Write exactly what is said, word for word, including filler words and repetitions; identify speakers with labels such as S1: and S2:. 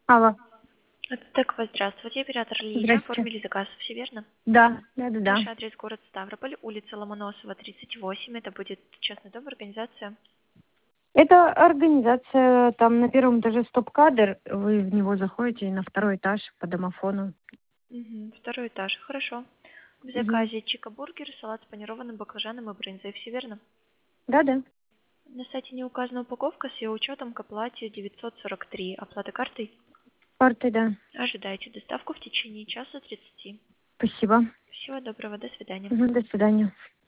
S1: Алло.
S2: Это Тэква, здравствуйте, оператор линии.
S1: Здрасте.
S2: Оформили заказ, все верно?
S1: Да, да-да-да.
S2: Ваш адрес город Ставрополь, улица Ломоносова, тридцать восемь. Это будет частный дом, организация.
S1: Это организация, там на первом этаже стоп-кадр, вы в него заходите, и на второй этаж по домофону.
S2: Угу, второй этаж, хорошо. В
S1: Мгм.
S2: заказе чика-бургер, салат с панированным баклажаном и брынзой, все верно?
S1: Да-да.
S2: На сайте не указана упаковка с ее учетом к оплате девятьсот сорок три. Оплата картой?
S1: Карты, да.
S2: Ожидайте доставку в течение часа тридцати.
S1: Спасибо.
S2: Всего доброго, до свидания.
S1: Мгм, до свидания.